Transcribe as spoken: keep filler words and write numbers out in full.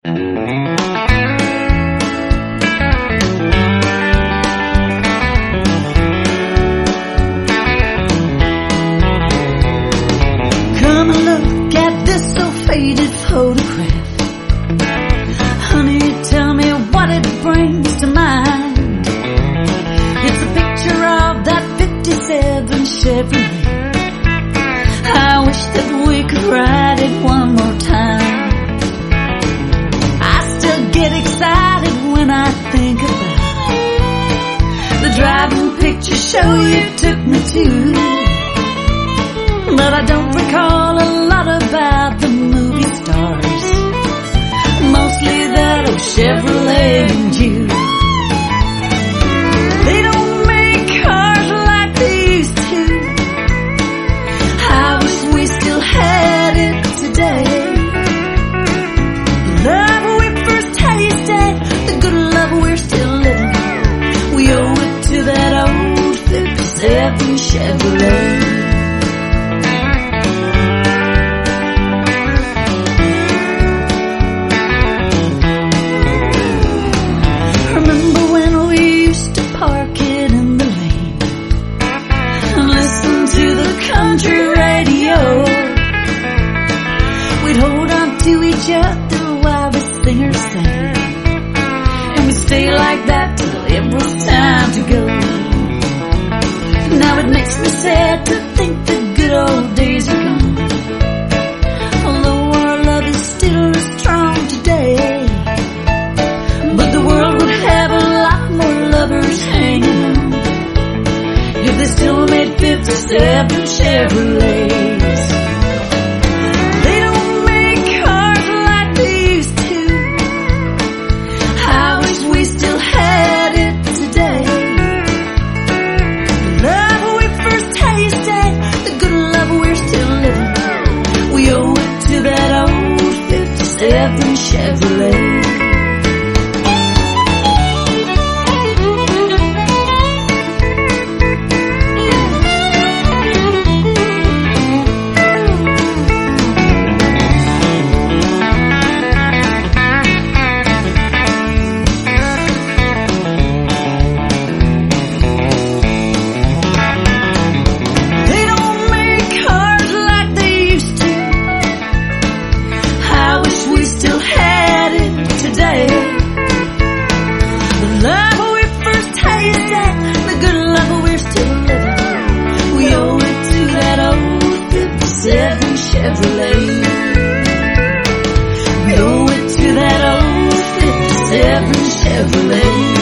Come and look at this so faded photograph. Honey, tell me what it brings to mind. It's a picture of that fifty-seven Chevrolet. I wish that we could ride it one more time. I still get excited when I think about the driving picture show you took me to. But I don't recall a lot about the movie stars, mostly that old Chevrolet and you. They don't make cars like they used to. I wish we still had it today. The love we first tasted, the good love we're still living, we owe it to that old fifty-seven Chevrolet. Country radio, we'd hold on to each other while the singers sang, and we'd stay like that till it was time to go. Now it makes me sad to think the good old days are gone, although our love is still strong today. But the world would have a lot more lovers hanging on if they still made fifty-seven Chevrolets. They don't make cars like they used to. I wish we still had it today. The love we first tasted, the good love we're still living, we owe it to that old fifty-seven Chevrolet. Chevrolet. We owe it to that old fifty-seven Chevrolet.